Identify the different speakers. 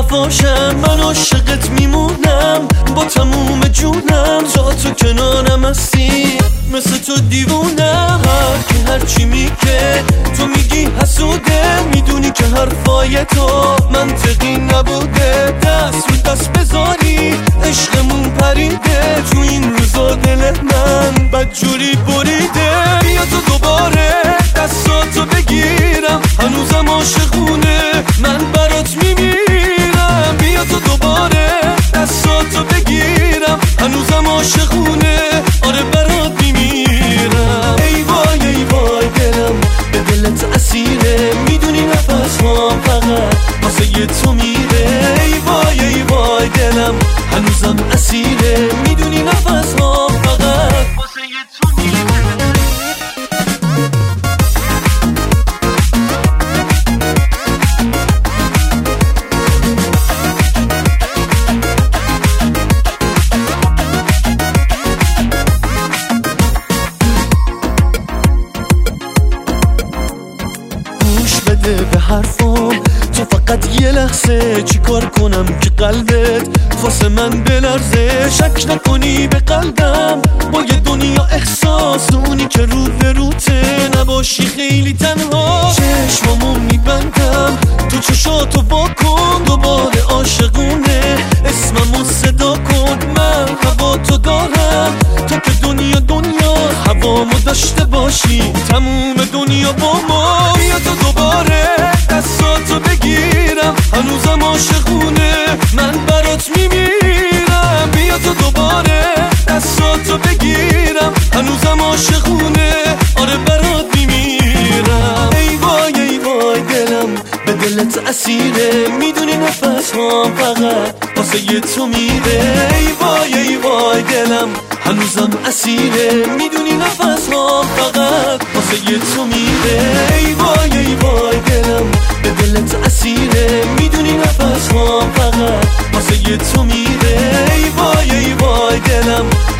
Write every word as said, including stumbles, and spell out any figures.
Speaker 1: وفاشم، من عاشقت میمونم با تموم جونم. تا تو کنارم هستی مثل تو دیوونم. هر که هرچی میگه تو میگی حسوده، میدونی که حرفای تو منطقی نبوده. دست رو دست بذاری عشقمون پریده، تو این روزا دل من بدجوری بریده. بیا تو دوباره دستاتو بگیرم، هنوزم عاشقونه من برات میمیرم. بیا تو دوباره دستاتو بگیرم، هنوزم عاشقونه آره برات میمیرم. ای وای ای وای دلم به دلت اسیره، میدونی نفس هام فقط واسه تو میره. ای وای ای وای دلم هنوزم اسیره، میدونی نفس هام فقط واسه تو میره. بده به حرفام تو فقط یه لحظه، چی کار کنم که قلبت واسه من بلرزه. شک نکنی به قلبم با یه دنیا احساس، اونی که رو به روته نباشی خیلی تنها. چشمامو میبندم تو چشاتو واکن، دوباره عاشقونه اسممو صدا کن. من هوا تو دارم تو که دنیا دنیا هوامو داشته باشی، تموم دنیا با ما. بیا تو دوباره دستاتو بگیرم، هنوزم عاشقونه من برات میمیرم. بیا تو دوباره دستاتو بگیرم، هنوزم عاشقونه آره برات میمیرم. ای وای ای وای دلم به دلت اسیره، میدونی نفس هام فقط واسه تو میره. ای وای ای وای دلم هنوزم اسیره، میدونی نفس هام فقط واسه تو میره. ای وای ای وای دلم به دلت اسیره، میدونی نفس هام فقط واسه تو میره. ای وای ای وای دلم